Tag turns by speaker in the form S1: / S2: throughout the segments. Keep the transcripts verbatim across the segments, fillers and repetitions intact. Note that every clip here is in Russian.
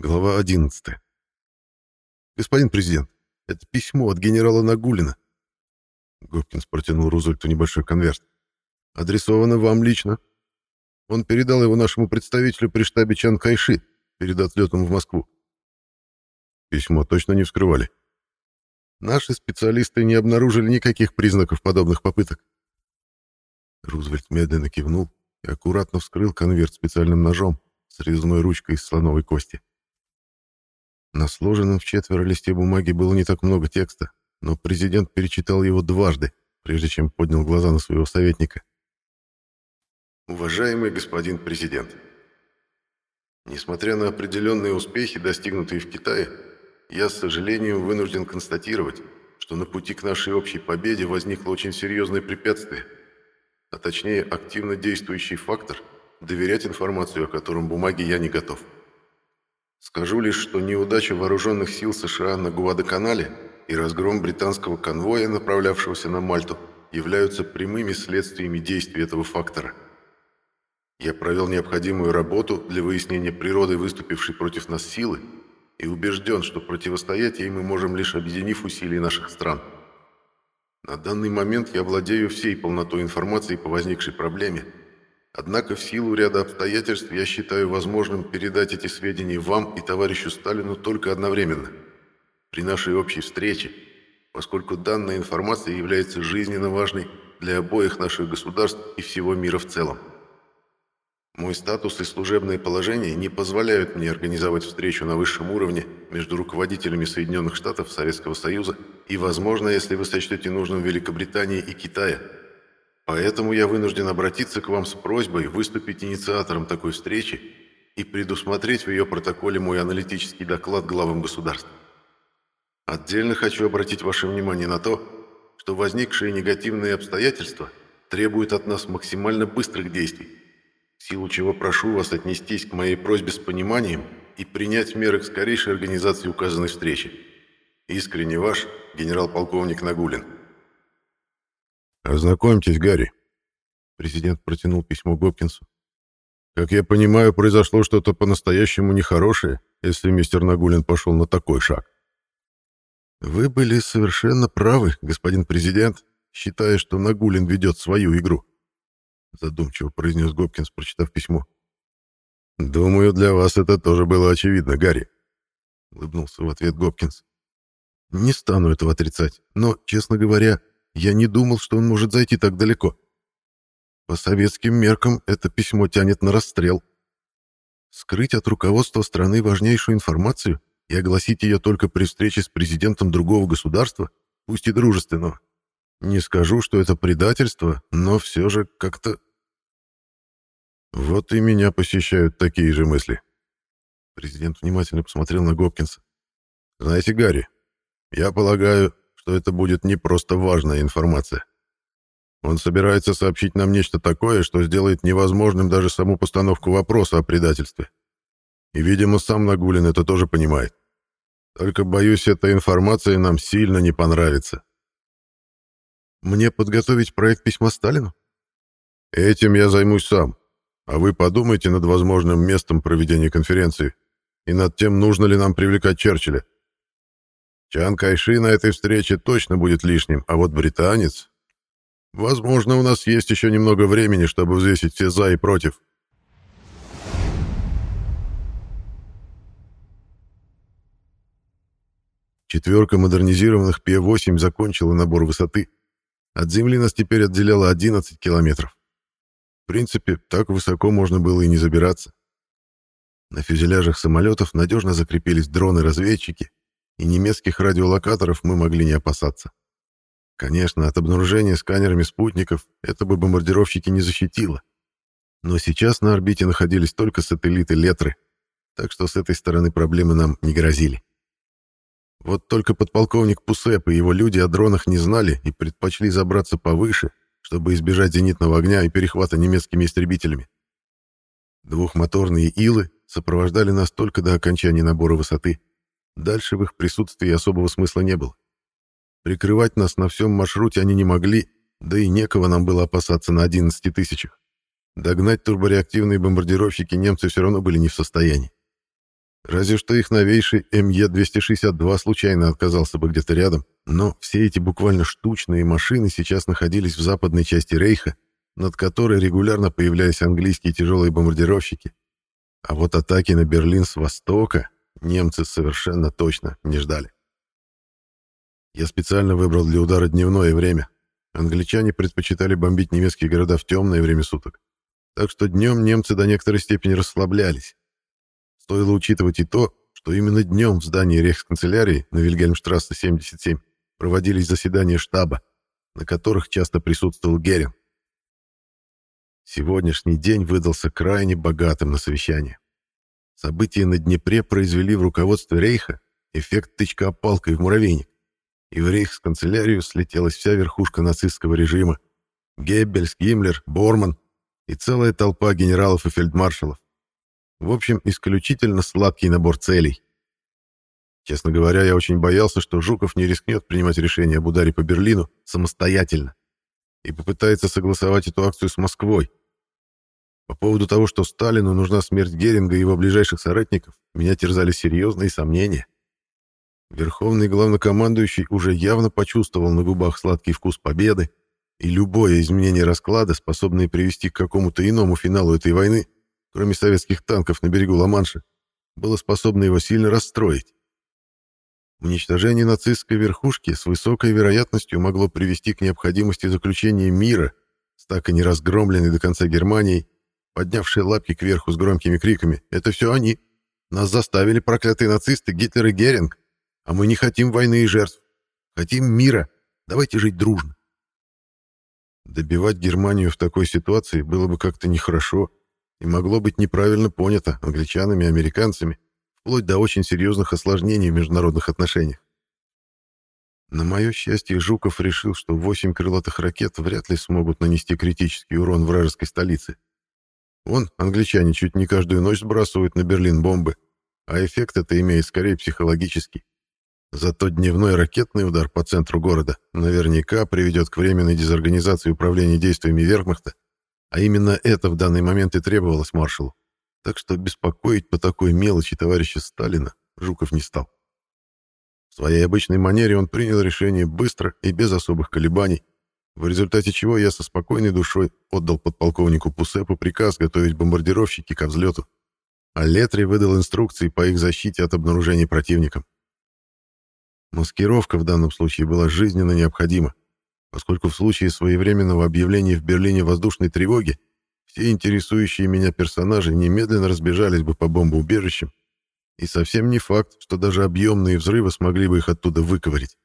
S1: Глава одиннадцатая. «Господин президент, это письмо от генерала Нагулина». Гопкинс протянул Рузвельту небольшой конверт. «Адресовано вам лично. Он передал его нашему представителю при штабе Чан Кайши перед отлетом в Москву». Письмо точно не вскрывали. Наши специалисты не обнаружили никаких признаков подобных попыток. Рузвельт медленно кивнул и аккуратно вскрыл конверт специальным ножом с резной ручкой из слоновой кости. На сложенном в четверо листе бумаги было не так много текста, но президент перечитал его дважды, прежде чем поднял глаза на своего советника. «Уважаемый господин президент, несмотря на определенные успехи, достигнутые в Китае, я, с сожалением, вынужден констатировать, что на пути к нашей общей победе возникло очень серьезное препятствие, а точнее активно действующий фактор, доверять информацию, о котором бумаге я не готов. Скажу лишь, что неудача вооруженных сил США на Гуадаканале и разгром британского конвоя, направлявшегося на Мальту, являются прямыми следствиями действий этого фактора. Я провел необходимую работу для выяснения природы выступившей против нас силы и убежден, что противостоять ей мы можем, лишь объединив усилия наших стран. На данный момент я владею всей полнотой информации по возникшей проблеме, однако в силу ряда обстоятельств я считаю возможным передать эти сведения вам и товарищу Сталину только одновременно, при нашей общей встрече, поскольку данная информация является жизненно важной для обоих наших государств и всего мира в целом. Мой статус и служебное положение не позволяют мне организовать встречу на высшем уровне между руководителями Соединенных Штатов, Советского Союза и, возможно, если вы сочтете нужным, Великобритании и Китая. Поэтому я вынужден обратиться к вам с просьбой выступить инициатором такой встречи и предусмотреть в ее протоколе мой аналитический доклад главам государств. Отдельно хочу обратить ваше внимание на то, что возникшие негативные обстоятельства требуют от нас максимально быстрых действий, в силу чего прошу вас отнестись к моей просьбе с пониманием и принять меры к скорейшей организации указанной встречи. Искренне ваш, генерал-полковник Нагулин». «Ознакомьтесь, Гарри». Президент протянул письмо Гопкинсу. «Как я понимаю, произошло что-то по-настоящему нехорошее, если мистер Нагулин пошел на такой шаг». «Вы были совершенно правы, господин президент, считая, что Нагулин ведет свою игру», задумчиво произнес Гопкинс, прочитав письмо. «Думаю, для вас это тоже было очевидно, Гарри», улыбнулся в ответ Гопкинс. «Не стану этого отрицать, но, честно говоря, я не думал, что он может зайти так далеко. По советским меркам это письмо тянет на расстрел. Скрыть от руководства страны важнейшую информацию и огласить ее только при встрече с президентом другого государства, пусть и дружественного. Не скажу, что это предательство, но все же как-то...» «Вот и меня посещают такие же мысли». Президент внимательно посмотрел на Гопкинса. «Знаете, Гарри, я полагаю, что это будет не просто важная информация. Он собирается сообщить нам нечто такое, что сделает невозможным даже саму постановку вопроса о предательстве. И, видимо, сам Нагулин это тоже понимает. Только, боюсь, эта информация нам сильно не понравится». «Мне подготовить проект письма Сталину?» «Этим я займусь сам. А вы подумайте над возможным местом проведения конференции и над тем, нужно ли нам привлекать Черчилля. Чан Кайши на этой встрече точно будет лишним, а вот британец... Возможно, у нас есть еще немного времени, чтобы взвесить все «за» и «против». Четверка модернизированных Пи восемь закончила набор высоты. От земли нас теперь отделяло одиннадцать километров. В принципе, так высоко можно было и не забираться. На фюзеляжах самолетов надежно закрепились дроны-разведчики, и немецких радиолокаторов мы могли не опасаться. Конечно, от обнаружения сканерами спутников это бы бомбардировщики не защитило. Но сейчас на орбите находились только сателлиты Летры, так что с этой стороны проблемы нам не грозили. Вот только подполковник Пусеп и его люди о дронах не знали и предпочли забраться повыше, чтобы избежать зенитного огня и перехвата немецкими истребителями. Двухмоторные Илы сопровождали нас только до окончания набора высоты. Дальше в их присутствии особого смысла не было. Прикрывать нас на всем маршруте они не могли, да и некого нам было опасаться на одиннадцати тысячах. Догнать турбореактивные бомбардировщики немцы все равно были не в состоянии. Разве что их новейший эм е двести шестьдесят два случайно оказался бы где-то рядом, но все эти буквально штучные машины сейчас находились в западной части Рейха, над которой регулярно появлялись английские тяжелые бомбардировщики. А вот атаки на Берлин с востока немцы совершенно точно не ждали. Я специально выбрал для удара дневное время. Англичане предпочитали бомбить немецкие города в темное время суток. Так что днем немцы до некоторой степени расслаблялись. Стоило учитывать и то, что именно днем в здании рейхсканцелярии на Вильгельмштрассе семьдесят семь проводились заседания штаба, на которых часто присутствовал Геринг. Сегодняшний день выдался крайне богатым на совещание. События на Днепре произвели в руководстве Рейха эффект тычка палкой в муравейник, и в рейхсканцелярию слетелась вся верхушка нацистского режима: Геббельс, Гиммлер, Борман и целая толпа генералов и фельдмаршалов. В общем, исключительно сладкий набор целей. Честно говоря, я очень боялся, что Жуков не рискнет принимать решение об ударе по Берлину самостоятельно и попытается согласовать эту акцию с Москвой. По поводу того, что Сталину нужна смерть Геринга и его ближайших соратников, меня терзали серьезные сомнения. Верховный главнокомандующий уже явно почувствовал на губах сладкий вкус победы, и любое изменение расклада, способное привести к какому-то иному финалу этой войны, кроме советских танков на берегу Ла-Манша, было способно его сильно расстроить. Уничтожение нацистской верхушки с высокой вероятностью могло привести к необходимости заключения мира с так и не разгромленной до конца Германией, поднявшей лапки кверху с громкими криками: «Это все они! Нас заставили проклятые нацисты Гитлер и Геринг, а мы не хотим войны и жертв. Хотим мира. Давайте жить дружно». Добивать Германию в такой ситуации было бы как-то нехорошо и могло быть неправильно понято англичанами и американцами, вплоть до очень серьезных осложнений в международных отношениях. На мое счастье, Жуков решил, что восемь крылатых ракет вряд ли смогут нанести критический урон вражеской столице. Вон, англичане чуть не каждую ночь сбрасывают на Берлин бомбы, а эффект это имеет скорее психологический. Зато дневной ракетный удар по центру города наверняка приведет к временной дезорганизации управления действиями вермахта, а именно это в данный момент и требовалось маршалу. Так что беспокоить по такой мелочи товарища Сталина Жуков не стал. В своей обычной манере он принял решение быстро и без особых колебаний, в результате чего я со спокойной душой отдал подполковнику Пусепу приказ готовить бомбардировщики ко взлету, а Летри выдал инструкции по их защите от обнаружения противником. Маскировка в данном случае была жизненно необходима, поскольку в случае своевременного объявления в Берлине воздушной тревоги все интересующие меня персонажи немедленно разбежались бы по бомбоубежищам, и совсем не факт, что даже объемные взрывы смогли бы их оттуда выковырять.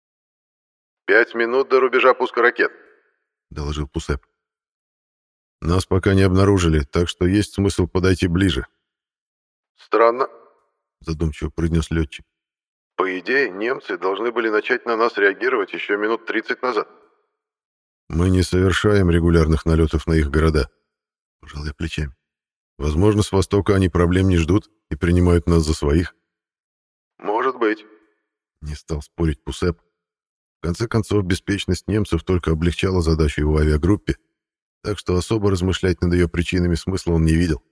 S1: «Пять минут до рубежа пуска ракет», — доложил Пусеп. «Нас пока не обнаружили, так что есть смысл подойти ближе». «Странно», — задумчиво произнес летчик. «По идее, немцы должны были начать на нас реагировать еще минут тридцать назад». «Мы не совершаем регулярных налетов на их города», — пожал я плечами. «Возможно, с востока они проблем не ждут и принимают нас за своих». «Может быть», — не стал спорить Пусеп. В конце концов, беспечность немцев только облегчала задачу его авиагруппе, так что особо размышлять над ее причинами смысла он не видел.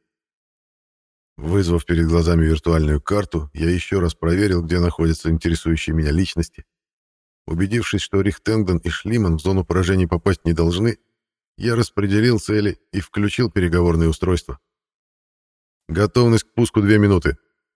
S1: Вызвав перед глазами виртуальную карту, я еще раз проверил, где находятся интересующие меня личности. Убедившись, что Рихтенген и Шлиман в зону поражения попасть не должны, я распределил цели и включил переговорные устройства. «Готовность к пуску две минуты».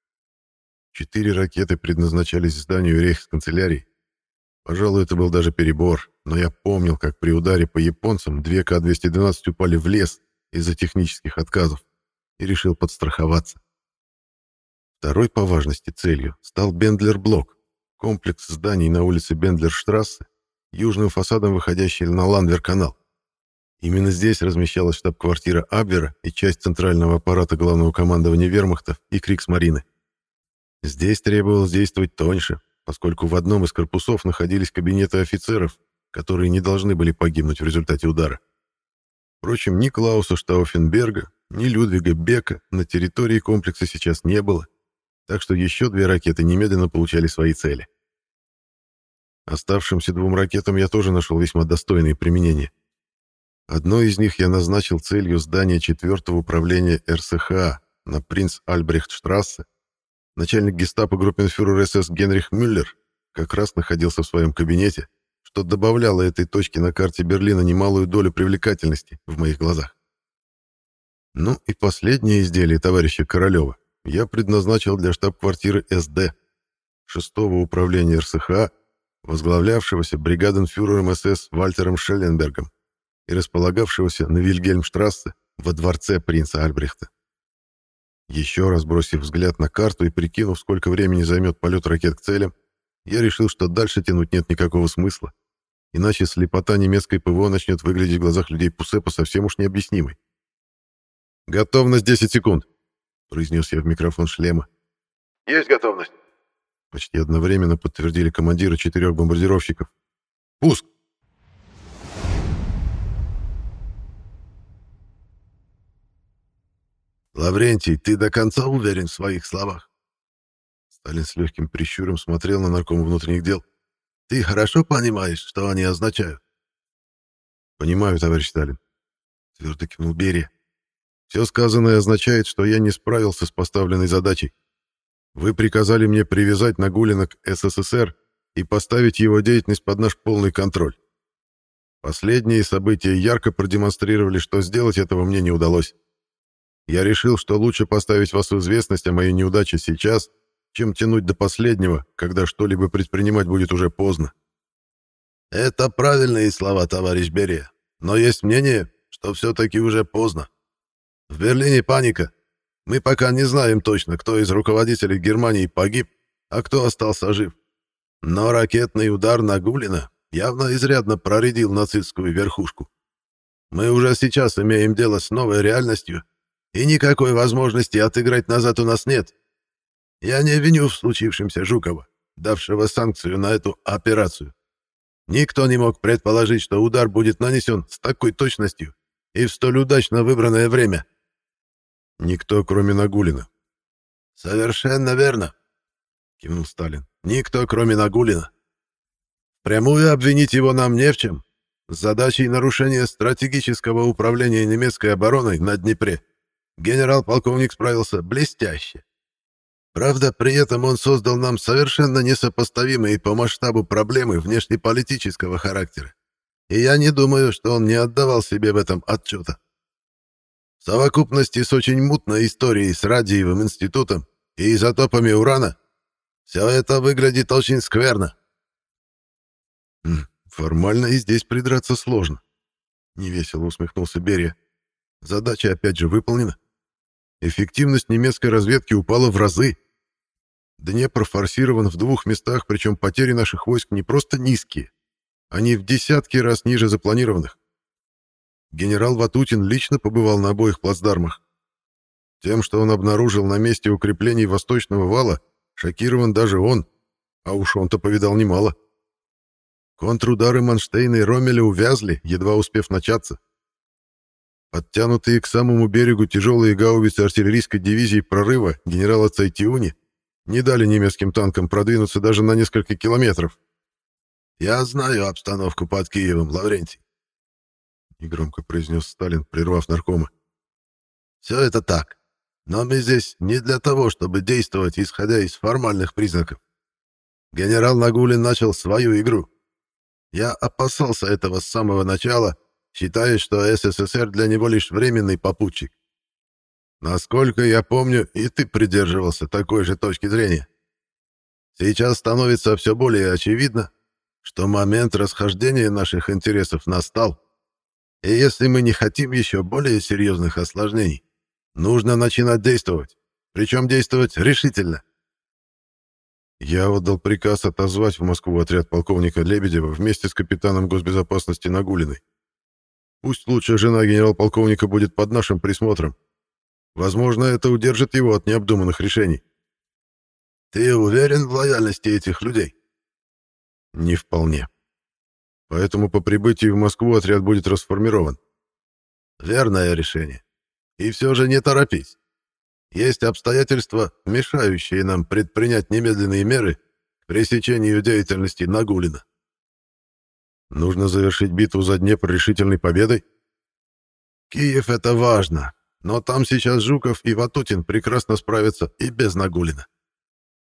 S1: Четыре ракеты предназначались зданию рейхсканцелярии. Пожалуй, это был даже перебор, но я помнил, как при ударе по японцам две К двести двенадцать упали в лес из-за технических отказов, и решил подстраховаться. Второй по важности целью стал Бендлер-блок, комплекс зданий на улице Бендлерштрассе, южным фасадом выходящий на Ландвер-канал. Именно здесь размещалась штаб-квартира Абвера и часть центрального аппарата главного командования вермахта и Криксмарины. Здесь требовалось действовать тоньше, поскольку в одном из корпусов находились кабинеты офицеров, которые не должны были погибнуть в результате удара. Впрочем, ни Клауса Штауфенберга, ни Людвига Бека на территории комплекса сейчас не было, так что еще две ракеты немедленно получали свои цели. Оставшимся двум ракетам я тоже нашел весьма достойные применения. Одной из них я назначил целью здания четвертого управления эр эс ха на Принц-Альбрехтштрассе, начальник гестапо группенфюрер СС Генрих Мюллер как раз находился в своем кабинете, что добавляло этой точке на карте Берлина немалую долю привлекательности в моих глазах. Ну и последнее изделие товарища Королева я предназначил для штаб-квартиры СД, шестого управления РСХА, возглавлявшегося бригаденфюрером СС Вальтером Шелленбергом и располагавшегося на Вильгельмштрассе во дворце принца Альбрехта. Еще раз бросив взгляд на карту и прикинув, сколько времени займет полет ракет к целям, я решил, что дальше тянуть нет никакого смысла, иначе слепота немецкой ПВО начнет выглядеть в глазах людей Пусепа совсем уж необъяснимой. «Готовность десять секунд», — произнес я в микрофон шлема.
S2: «Есть готовность»,
S1: — почти одновременно подтвердили командиры четырех бомбардировщиков. «Пуск!»
S2: «Лаврентий, ты до конца уверен в своих словах?»
S1: Сталин с легким прищуром смотрел на наркома внутренних дел.
S2: «Ты хорошо понимаешь, что они означают?»
S1: «Понимаю, товарищ Сталин», — твердо кивнул Берия. «Все сказанное означает, что я не справился с поставленной задачей. Вы приказали мне привязать Нагулина к СССР и поставить его деятельность под наш полный контроль. Последние события ярко продемонстрировали, что сделать этого мне не удалось. Я решил, что лучше поставить вас в известность о моей неудаче сейчас, чем тянуть до последнего, когда что-либо предпринимать будет уже поздно».
S2: «Это правильные слова, товарищ Берия, но есть мнение, что все-таки уже поздно. В Берлине паника. Мы пока не знаем точно, кто из руководителей Германии погиб, а кто остался жив. Но ракетный удар на Гулина явно изрядно проредил нацистскую верхушку. Мы уже сейчас имеем дело с новой реальностью, и никакой возможности отыграть назад у нас нет. Я не виню в случившемся Жукова, давшего санкцию на эту операцию. Никто не мог предположить, что удар будет нанесен с такой точностью и в столь удачно выбранное время».
S1: «Никто, кроме Нагулина».
S2: «Совершенно верно», — кивнул Сталин. «Никто, кроме Нагулина. Прямую обвинить его нам не в чем. С задачей нарушения стратегического управления немецкой обороной на Днепре генерал-полковник справился блестяще. Правда, при этом он создал нам совершенно несопоставимые по масштабу проблемы внешнеполитического характера. И я не думаю, что он не отдавал себе в этом отчета. В совокупности с очень мутной историей с Радиевым институтом и изотопами урана все это выглядит очень скверно».
S1: «Формально и здесь придраться сложно», — невесело усмехнулся Берия. «Задача опять же выполнена. Эффективность немецкой разведки упала в разы. Днепр форсирован в двух местах, причем потери наших войск не просто низкие, они в десятки раз ниже запланированных. Генерал Ватутин лично побывал на обоих плацдармах. Тем, что он обнаружил на месте укреплений Восточного вала, шокирован даже он, а уж он-то повидал немало. Контрудары Манштейна и Роммеля увязли, едва успев начаться. Подтянутые к самому берегу тяжелые гаубицы артиллерийской дивизии прорыва генерала Цайтиуни не дали немецким танкам продвинуться даже на несколько километров.
S2: «Я знаю обстановку под Киевом, Лаврентий», —
S1: негромко произнес Сталин, прервав наркома.
S2: «Все это так, но мы здесь не для того, чтобы действовать, исходя из формальных признаков. Генерал Нагулин начал свою игру. Я опасался этого с самого начала, считая, что СССР для него лишь временный попутчик. Насколько я помню, и ты придерживался такой же точки зрения. Сейчас становится все более очевидно, что момент расхождения наших интересов настал, и если мы не хотим еще более серьезных осложнений, нужно начинать действовать, причем действовать решительно».
S1: Я отдал приказ отозвать в Москву отряд полковника Лебедева вместе с капитаном госбезопасности Нагулиной. Пусть лучше жена генерал-полковника будет под нашим присмотром. Возможно, это удержит его от необдуманных решений.
S2: «Ты уверен в лояльности этих людей?»
S1: «Не вполне. Поэтому по прибытии в Москву отряд будет расформирован».
S2: «Верное решение. И все же не торопись. Есть обстоятельства, мешающие нам предпринять немедленные меры к пресечению деятельности Нагулина».
S1: «Нужно завершить битву за Днепр решительной победой?»
S2: «Киев — это важно, но там сейчас Жуков и Ватутин прекрасно справятся и без Нагулина.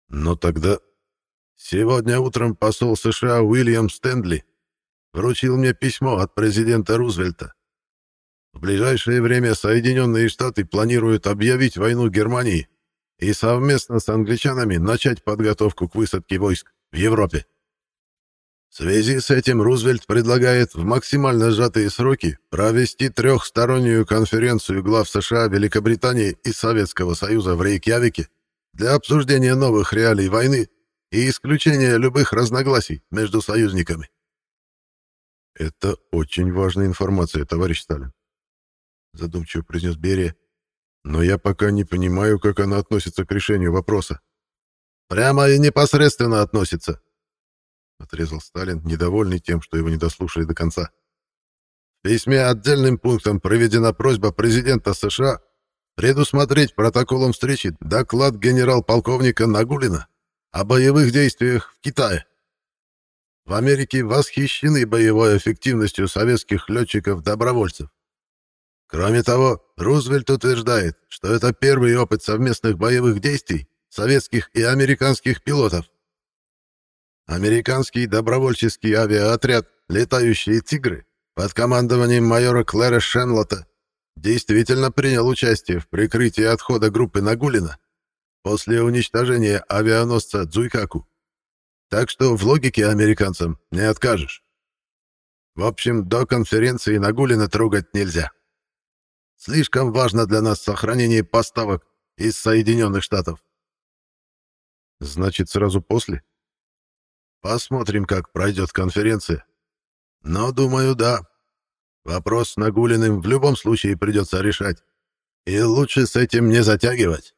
S2: Но тогда... Сегодня утром посол США Уильям Стэндли вручил мне письмо от президента Рузвельта. В ближайшее время Соединенные Штаты планируют объявить войну Германии и совместно с англичанами начать подготовку к высадке войск в Европе. В связи с этим Рузвельт предлагает в максимально сжатые сроки провести трехстороннюю конференцию глав США, Великобритании и Советского Союза в Рейкьявике для обсуждения новых реалий войны и исключения любых разногласий между союзниками.
S1: «Это очень важная информация, товарищ Сталин», — задумчиво произнес Берия. «Но я пока не понимаю, как она относится к решению вопроса».
S2: «Прямо и непосредственно относится», —
S1: отрезал Сталин, недовольный тем, что его не дослушали до конца.
S2: «В письме отдельным пунктом проведена просьба президента США предусмотреть протоколом встречи доклад генерал-полковника Нагулина о боевых действиях в Китае. В Америке восхищены боевой эффективностью советских летчиков-добровольцев. Кроме того, Рузвельт утверждает, что это первый опыт совместных боевых действий советских и американских пилотов. Американский добровольческий авиаотряд «Летающие тигры» под командованием майора Клэра Шенлота действительно принял участие в прикрытии отхода группы Нагулина после уничтожения авианосца Цзуйкаку. Так что в логике американцам не откажешь. В общем, до конференции Нагулина трогать нельзя. Слишком важно для нас сохранение поставок из Соединенных Штатов.
S1: Значит, сразу после?
S2: Посмотрим, как пройдет конференция. Но, думаю, да. Вопрос с Нагулиным в любом случае придется решать. И лучше с этим не затягивать.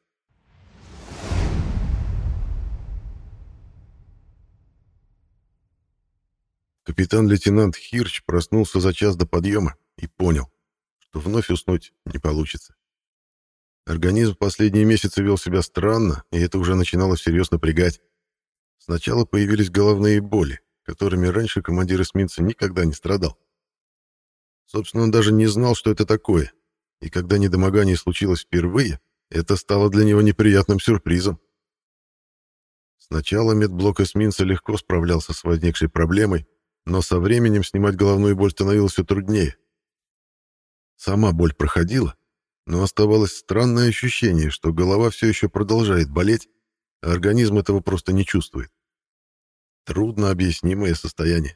S1: Капитан-лейтенант Хирч проснулся за час до подъема и понял, что вновь уснуть не получится. Организм в последние месяцы вел себя странно, и это уже начинало всерьез напрягать. Сначала появились головные боли, которыми раньше командир эсминца никогда не страдал. Собственно, он даже не знал, что это такое, и когда недомогание случилось впервые, это стало для него неприятным сюрпризом. Сначала медблок эсминца легко справлялся с возникшей проблемой, но со временем снимать головную боль становилось все труднее. Сама боль проходила, но оставалось странное ощущение, что голова все еще продолжает болеть, а организм этого просто не чувствует. Трудно объяснимое состояние.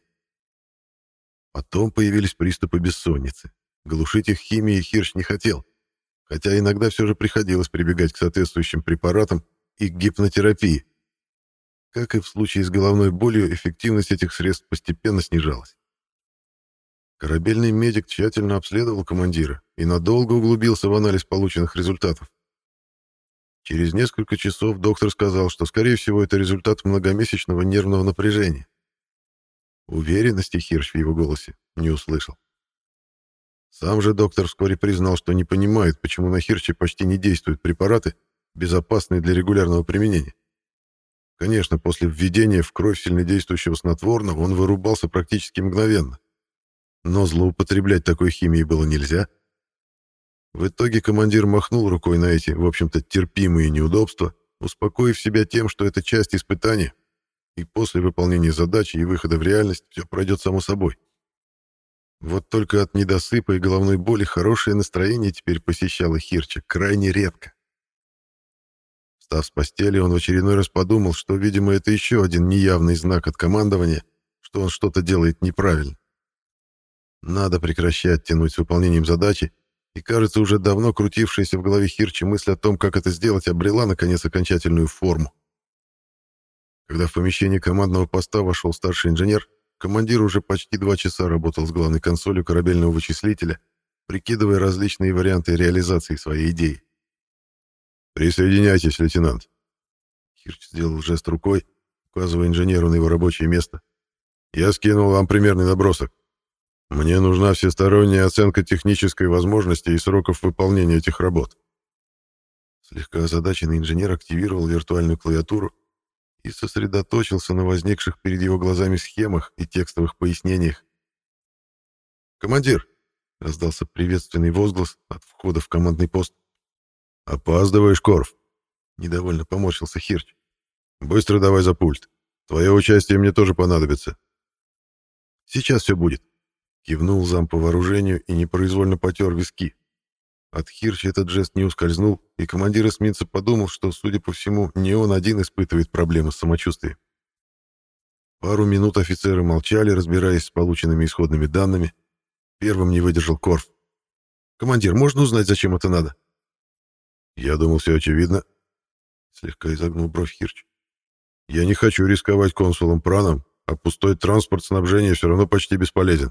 S1: Потом появились приступы бессонницы. Глушить их химией Хирш не хотел, хотя иногда все же приходилось прибегать к соответствующим препаратам и к гипнотерапии. Как и в случае с головной болью, эффективность этих средств постепенно снижалась. Корабельный медик тщательно обследовал командира и надолго углубился в анализ полученных результатов. Через несколько часов доктор сказал, что, скорее всего, это результат многомесячного нервного напряжения. Уверенности Хирш в его голосе не услышал. Сам же доктор вскоре признал, что не понимает, почему на Хирче почти не действуют препараты, безопасные для регулярного применения. Конечно, после введения в кровь сильнодействующего снотворного он вырубался практически мгновенно. Но злоупотреблять такой химией было нельзя. В итоге командир махнул рукой на эти, в общем-то, терпимые неудобства, успокоив себя тем, что это часть испытания, и после выполнения задачи и выхода в реальность все пройдет само собой. Вот только от недосыпа и головной боли хорошее настроение теперь посещало Хирча крайне редко. Встав с постели, он в очередной раз подумал, что, видимо, это еще один неявный знак от командования, что он что-то делает неправильно. Надо прекращать тянуть с выполнением задачи, и, кажется, уже давно крутившаяся в голове Хирча мысль о том, как это сделать, обрела, наконец, окончательную форму. Когда в помещение командного поста вошел старший инженер, командир уже почти два часа работал с главной консолью корабельного вычислителя, прикидывая различные варианты реализации своей идеи. «Присоединяйтесь, лейтенант». Хирч сделал жест рукой, указывая инженеру на его рабочее место. «Я скинул вам примерный набросок. Мне нужна всесторонняя оценка технической возможности и сроков выполнения этих работ». Слегка озадаченный инженер активировал виртуальную клавиатуру и сосредоточился на возникших перед его глазами схемах и текстовых пояснениях. «Командир!» — раздался приветственный возглас от входа в командный пост. «Опаздываешь, Корф!» — недовольно поморщился Хирч. Быстро давай за пульт. Твое участие мне тоже понадобится.
S2: Сейчас все будет. Кивнул зам по вооружению и непроизвольно потер виски. От Хирча этот жест не ускользнул, и командир эсминца подумал, что, судя по всему, не он один испытывает проблемы с самочувствием. Пару минут офицеры молчали, разбираясь с полученными исходными данными. Первым не выдержал Корф. «Командир, можно узнать, зачем это надо?»
S1: «Я думал, все очевидно», — слегка изогнул бровь Хирч. «Я не хочу рисковать консулом Праном, а пустой транспорт снабжения все равно почти бесполезен».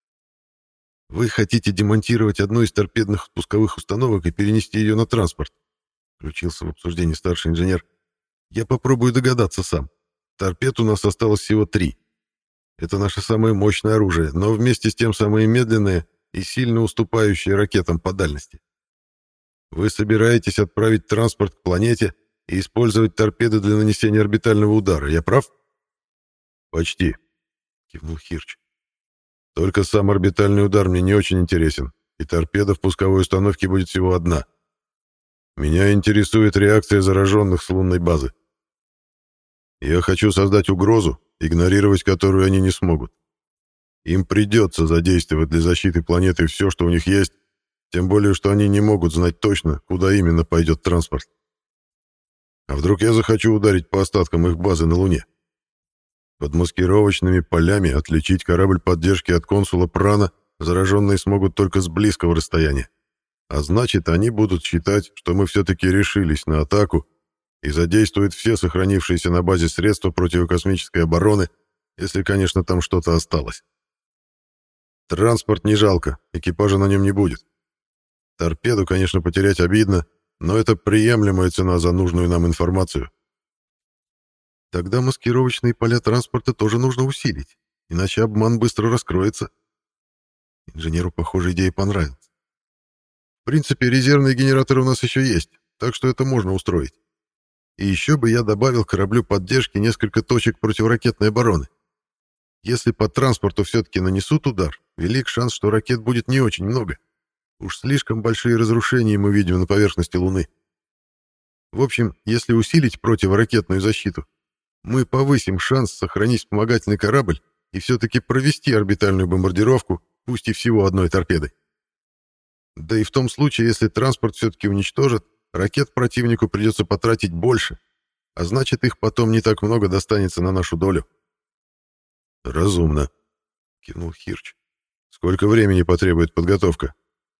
S2: «Вы хотите демонтировать одну из торпедных пусковых установок и перенести ее на транспорт?» Включился в обсуждение старший инженер. «Я попробую догадаться сам. Торпед у нас осталось всего три. Это наше самое мощное оружие, но вместе с тем самое медленное и сильно уступающее ракетам по дальности. Вы собираетесь отправить транспорт к планете и использовать торпеды для нанесения орбитального удара, я прав?»
S1: «Почти», — кивнул Хирч. «Только сам орбитальный удар мне не очень интересен, и торпеда в пусковой установке будет всего одна. Меня интересует реакция зараженных с лунной базы. Я хочу создать угрозу, игнорировать которую они не смогут. Им придется задействовать для защиты планеты все, что у них есть, тем более, что они не могут знать точно, куда именно пойдет транспорт. А вдруг я захочу ударить по остаткам их базы на Луне? Под маскировочными полями отличить корабль поддержки от консула Прана зараженные смогут только с близкого расстояния. А значит, они будут считать, что мы все-таки решились на атаку и задействуют все сохранившиеся на базе средства противокосмической обороны, если, конечно, там что-то осталось. Транспорт не жалко, экипажа на нем не будет. Торпеду, конечно, потерять обидно, но это приемлемая цена за нужную нам информацию.
S2: Тогда маскировочные поля транспорта тоже нужно усилить, иначе обман быстро раскроется. Инженеру, похоже, идея понравилась. В принципе, резервные генераторы у нас еще есть, так что это можно устроить. И еще бы я добавил к кораблю поддержки несколько точек противоракетной обороны. Если по транспорту все-таки нанесут удар, велик шанс, что ракет будет не очень много. Уж слишком большие разрушения мы видим на поверхности Луны. В общем, если усилить противоракетную защиту, мы повысим шанс сохранить вспомогательный корабль и все-таки провести орбитальную бомбардировку, пусть и всего одной торпедой. Да и в том случае, если транспорт все-таки уничтожат, ракет противнику придется потратить больше, а значит, их потом не так много достанется на нашу долю.
S1: «Разумно», — кивнул Хирч. «Сколько времени потребует подготовка?»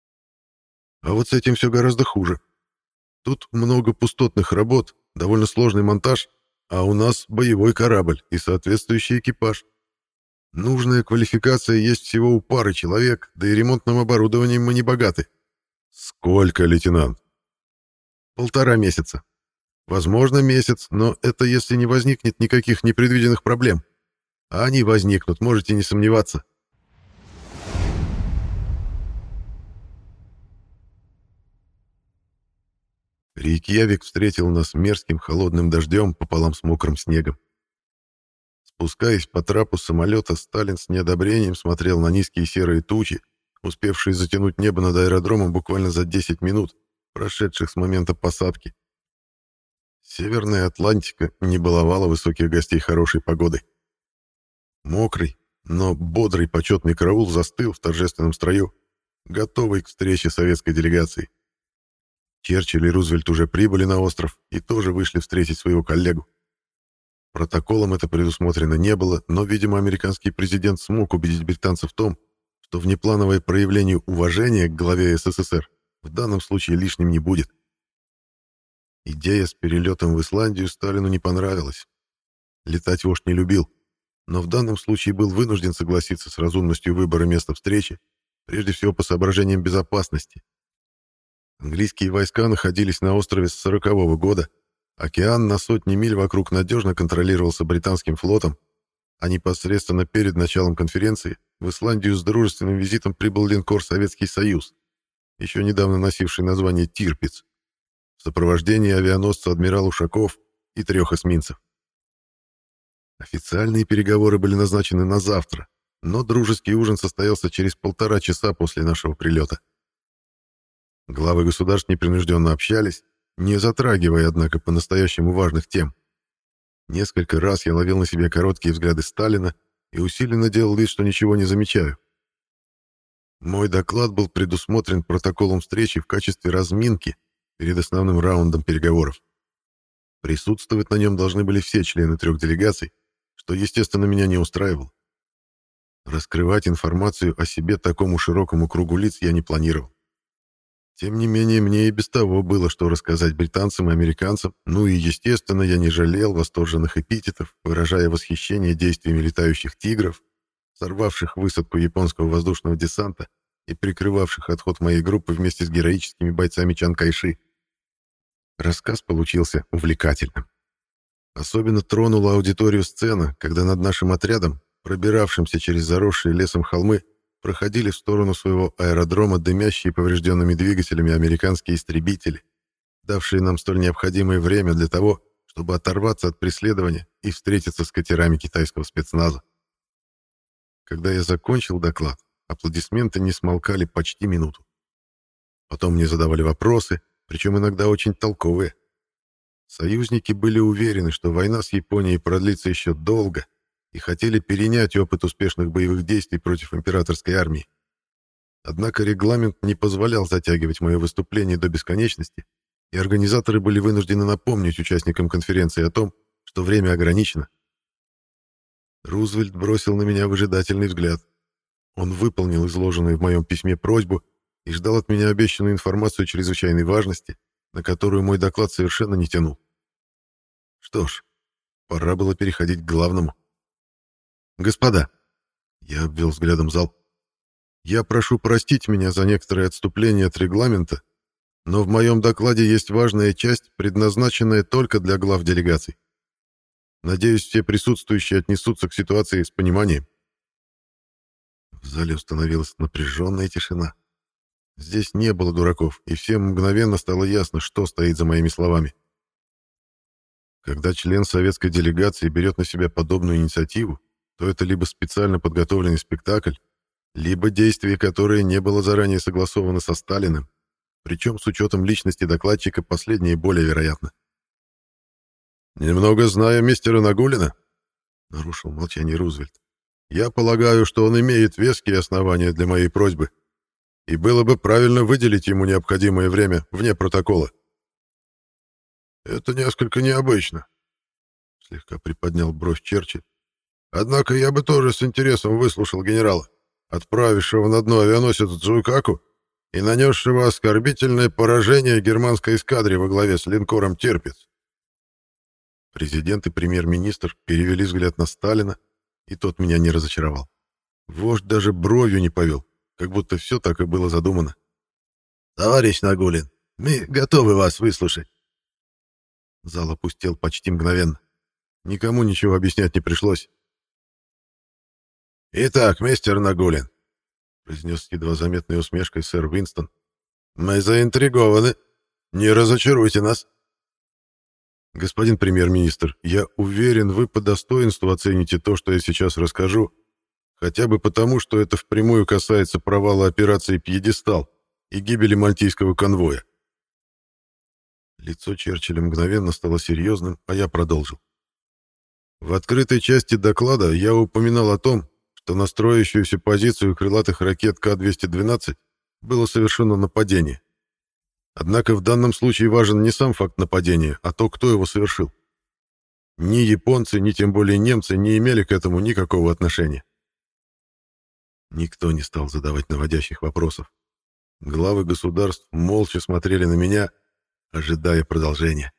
S2: А вот с этим все гораздо хуже. Тут много пустотных работ, довольно сложный монтаж, а у нас боевой корабль и соответствующий экипаж. Нужная квалификация есть всего у пары человек, да и ремонтным оборудованием мы не богаты.
S1: Сколько, лейтенант?
S2: Полтора месяца. Возможно, месяц, но это если не возникнет никаких непредвиденных проблем. А они возникнут, можете не сомневаться. Рейкьявик встретил нас мерзким холодным дождем пополам с мокрым снегом. Спускаясь по трапу самолета, Сталин с неодобрением смотрел на низкие серые тучи, успевшие затянуть небо над аэродромом буквально за десять минут, прошедших с момента посадки. Северная Атлантика не баловала высоких гостей хорошей погодой. Мокрый, но бодрый почетный караул застыл в торжественном строю, готовый к встрече советской делегации. Черчилль и Рузвельт уже прибыли на остров и тоже вышли встретить своего коллегу. Протоколом это предусмотрено не было, но, видимо, американский президент смог убедить британцев в том, что внеплановое проявление уважения к главе СССР в данном случае лишним не будет. Идея с перелетом в Исландию Сталину не понравилась. Летать вождь не любил, но в данном случае был вынужден согласиться с разумностью выбора места встречи, прежде всего по соображениям безопасности. Английские войска находились на острове с сорокового года, океан на сотни миль вокруг надежно контролировался британским флотом, а непосредственно перед началом конференции в Исландию с дружественным визитом прибыл линкор «Советский Союз», еще недавно носивший название «Тирпиц», в сопровождении авианосца адмирал Ушаков и трех эсминцев. Официальные переговоры были назначены на завтра, но дружеский ужин состоялся через полтора часа после нашего прилета. Главы государств непринужденно общались, не затрагивая, однако, по-настоящему важных тем. Несколько раз я ловил на себе короткие взгляды Сталина и усиленно делал вид, что ничего не замечаю. Мой доклад был предусмотрен протоколом встречи в качестве разминки перед основным раундом переговоров. Присутствовать на нем должны были все члены трех делегаций, что, естественно, меня не устраивало. Раскрывать информацию о себе такому широкому кругу лиц я не планировал. Тем не менее, мне и без того было что рассказать британцам и американцам, ну и, естественно, я не жалел восторженных эпитетов, выражая восхищение действиями летающих тигров, сорвавших высадку японского воздушного десанта и прикрывавших отход моей группы вместе с героическими бойцами Чан Кайши. Рассказ получился увлекательным. Особенно тронула аудиторию сцена, когда над нашим отрядом, пробиравшимся через заросшие лесом холмы, проходили в сторону своего аэродрома дымящие поврежденными двигателями американские истребители, давшие нам столь необходимое время для того, чтобы оторваться от преследования и встретиться с катерами китайского спецназа. Когда я закончил доклад, аплодисменты не смолкали почти минуту. Потом мне задавали вопросы, причем иногда очень толковые. Союзники были уверены, что война с Японией продлится еще долго, и хотели перенять опыт успешных боевых действий против императорской армии. Однако регламент не позволял затягивать мое выступление до бесконечности, и организаторы были вынуждены напомнить участникам конференции о том, что время ограничено. Рузвельт бросил на меня выжидательный взгляд. Он выполнил изложенную в моем письме просьбу и ждал от меня обещанную информацию чрезвычайной важности, на которую мой доклад совершенно не тянул. Что ж, пора было переходить к главному. «Господа», — я обвел взглядом зал, — «я прошу простить меня за некоторые отступления от регламента, но в моем докладе есть важная часть, предназначенная только для глав делегаций. Надеюсь, все присутствующие отнесутся к ситуации с пониманием». В зале установилась напряженная тишина. Здесь не было дураков, и всем мгновенно стало ясно, что стоит за моими словами. Когда член советской делегации берет на себя подобную инициативу, то это либо специально подготовленный спектакль, либо действие, которое не было заранее согласовано со Сталиным, причем с учетом личности докладчика последнее более вероятно. «Немного зная мистера Нагулина», — нарушил молчание Рузвельт, — «я полагаю, что он имеет веские основания для моей просьбы, и было бы правильно выделить ему необходимое время вне протокола». «Это несколько необычно», — слегка приподнял бровь Черчилль. «Однако я бы тоже с интересом выслушал генерала, отправившего на дно авианосец Цзуйкаку и нанесшего оскорбительное поражение германской эскадре во главе с линкором «Терпец». Президент и премьер-министр перевели взгляд на Сталина, и тот меня не разочаровал. Вождь даже бровью не повел, как будто все так и было задумано. «Товарищ Нагулин, мы готовы вас выслушать». Зал опустел почти мгновенно. Никому ничего объяснять не пришлось. «Итак, мистер Нагулин», — произнес с едва заметной усмешкой сэр Уинстон, — «мы заинтригованы. Не разочаруйте нас». «Господин премьер-министр, я уверен, вы по достоинству оцените то, что я сейчас расскажу, хотя бы потому, что это впрямую касается провала операции «Пьедестал» и гибели мальтийского конвоя». Лицо Черчилля мгновенно стало серьезным, а я продолжил. В открытой части доклада я упоминал о том, что на строящуюся позицию крылатых ракет К двести двенадцать было совершено нападение. Однако в данном случае важен не сам факт нападения, а то, кто его совершил. Ни японцы, ни тем более немцы не имели к этому никакого отношения. Никто не стал задавать наводящих вопросов. Главы государств молча смотрели на меня, ожидая продолжения.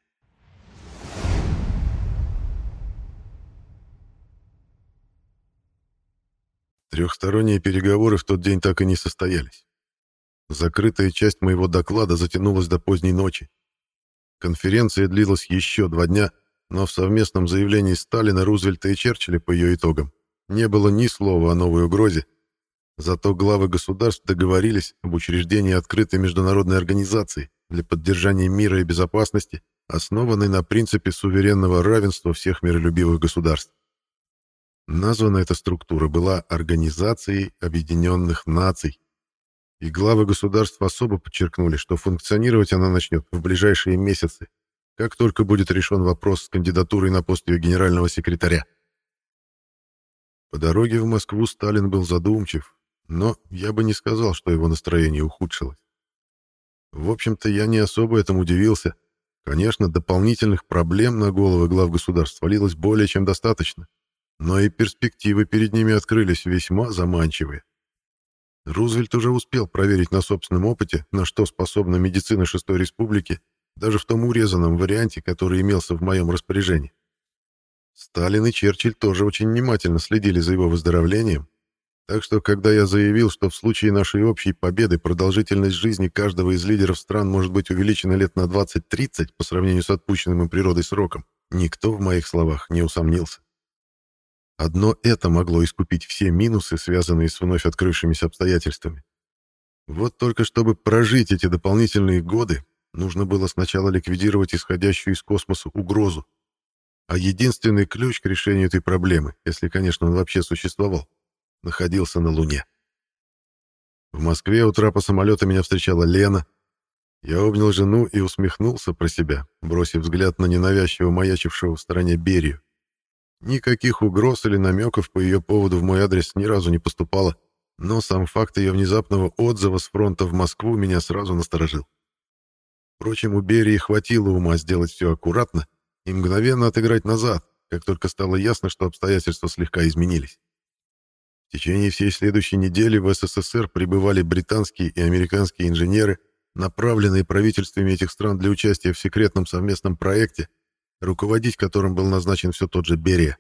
S2: Трехсторонние переговоры в тот день так и не состоялись. Закрытая часть моего доклада затянулась до поздней ночи. Конференция длилась еще два дня, но в совместном заявлении Сталина, Рузвельта и Черчилля по ее итогам не было ни слова о новой угрозе. Зато главы государств договорились об учреждении открытой международной организации для поддержания мира и безопасности, основанной на принципе суверенного равенства всех миролюбивых государств. Названа эта структура была Организацией Объединенных Наций, и главы государств особо подчеркнули, что функционировать она начнет в ближайшие месяцы, как только будет решен вопрос с кандидатурой на пост ее генерального секретаря. По дороге в Москву Сталин был задумчив, но я бы не сказал, что его настроение ухудшилось. В общем-то, я не особо этому удивился. Конечно, дополнительных проблем на головы глав государств свалилось более чем достаточно, но и перспективы перед ними открылись весьма заманчивые. Рузвельт уже успел проверить на собственном опыте, на что способна медицина Шестой Республики, даже в том урезанном варианте, который имелся в моем распоряжении. Сталин и Черчилль тоже очень внимательно следили за его выздоровлением, так что, когда я заявил, что в случае нашей общей победы продолжительность жизни каждого из лидеров стран может быть увеличена лет на двадцать-тридцать по сравнению с отпущенным им природой сроком, никто в моих словах не усомнился. Одно это могло искупить все минусы, связанные с вновь открывшимися обстоятельствами. Вот только чтобы прожить эти дополнительные годы, нужно было сначала ликвидировать исходящую из космоса угрозу. А единственный ключ к решению этой проблемы, если, конечно, он вообще существовал, находился на Луне. В Москве у трапа самолета меня встречала Лена. Я обнял жену и усмехнулся про себя, бросив взгляд на ненавязчиво маячившего в стороне Берию. Никаких угроз или намеков по ее поводу в мой адрес ни разу не поступало, но сам факт ее внезапного отзыва с фронта в Москву меня сразу насторожил. Впрочем, у Берии хватило ума сделать все аккуратно и мгновенно отыграть назад, как только стало ясно, что обстоятельства слегка изменились. В течение всей следующей недели в СССР прибывали британские и американские инженеры, направленные правительствами этих стран для участия в секретном совместном проекте, руководить которым был назначен все тот же Берия.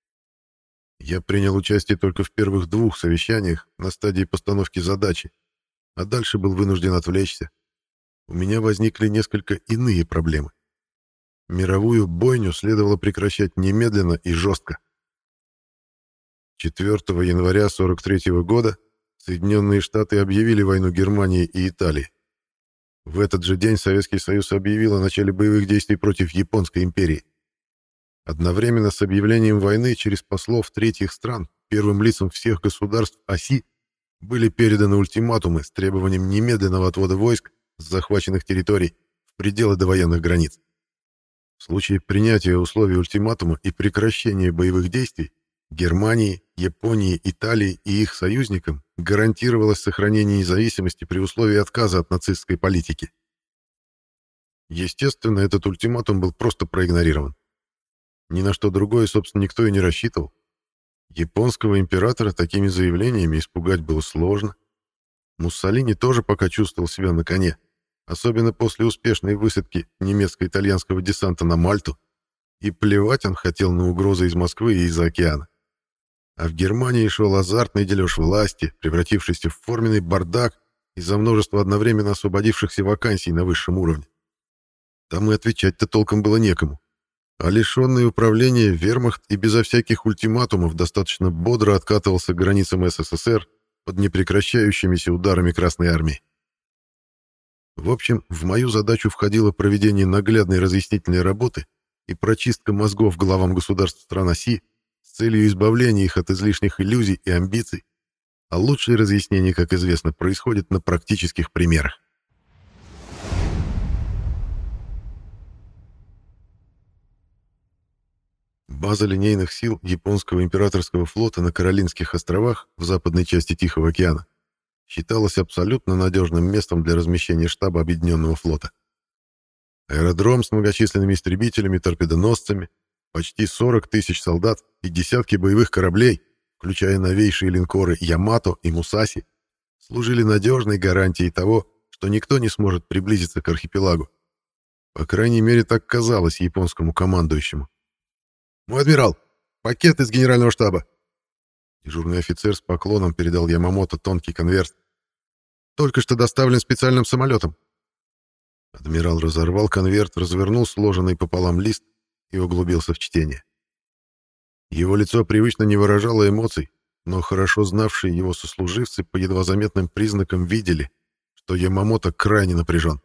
S2: Я принял участие только в первых двух совещаниях на стадии постановки задачи, а дальше был вынужден отвлечься. У меня возникли несколько иные проблемы. Мировую бойню следовало прекращать немедленно и жестко. четвёртого января сорок третьего года Соединенные Штаты объявили войну Германии и Италии. В этот же день Советский Союз объявил о начале боевых действий против Японской империи. Одновременно с объявлением войны через послов третьих стран первым лицам всех государств оси были переданы ультиматумы с требованием немедленного отвода войск с захваченных территорий в пределы довоенных границ. В случае принятия условий ультиматума и прекращения боевых действий Германии, Японии, Италии и их союзникам гарантировалось сохранение независимости при условии отказа от нацистской политики. Естественно, этот ультиматум был просто проигнорирован. Ни на что другое, собственно, никто и не рассчитывал. Японского императора такими заявлениями испугать было сложно. Муссолини тоже пока чувствовал себя на коне, особенно после успешной высадки немецко-итальянского десанта на Мальту, и плевать он хотел на угрозы из Москвы и из-за океана. А в Германии шел азартный дележ власти, превратившийся в форменный бардак из-за множества одновременно освободившихся вакансий на высшем уровне. Там и отвечать-то толком было некому. А лишенный управления вермахт и безо всяких ультиматумов достаточно бодро откатывался к границам СССР под непрекращающимися ударами Красной Армии. В общем, в мою задачу входило проведение наглядной разъяснительной работы и прочистка мозгов главам государств стран оси с целью избавления их от излишних иллюзий и амбиций, а лучшее разъяснение, как известно, происходит на практических примерах. База линейных сил японского императорского флота на Каролинских островах в западной части Тихого океана считалась абсолютно надежным местом для размещения штаба Объединенного флота. Аэродром с многочисленными истребителями, торпедоносцами, почти сорок тысяч солдат и десятки боевых кораблей, включая новейшие линкоры «Ямато» и «Мусаси», служили надежной гарантией того, что никто не сможет приблизиться к архипелагу. По крайней мере, так казалось японскому командующему. «Мой адмирал, пакет из генерального штаба!» Дежурный офицер с поклоном передал Ямамото тонкий конверт. «Только что доставлен специальным самолетом». Адмирал разорвал конверт, развернул сложенный пополам лист и углубился в чтение. Его лицо привычно не выражало эмоций, но хорошо знавшие его сослуживцы по едва заметным признакам видели, что Ямамото крайне напряжен.